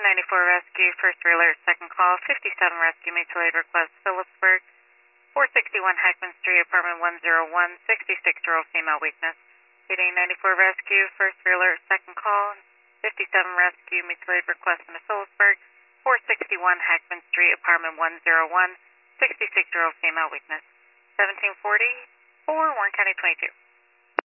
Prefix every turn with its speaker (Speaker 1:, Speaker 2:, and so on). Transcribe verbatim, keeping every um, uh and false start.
Speaker 1: ninety-four Rescue, first alert, second call, fifty-seven Rescue, mutual aid request, Phillipsburg, four sixty-one Hackman Street, apartment one oh one, sixty-six year old female weakness. Payday ninety-four Rescue, first alert, second call, fifty-seven Rescue, mutual aid request in Phillipsburg, four sixty-one Hackman Street, apartment one oh one, sixty-six year old female weakness. seventeen forty-four, Warren County twenty-two.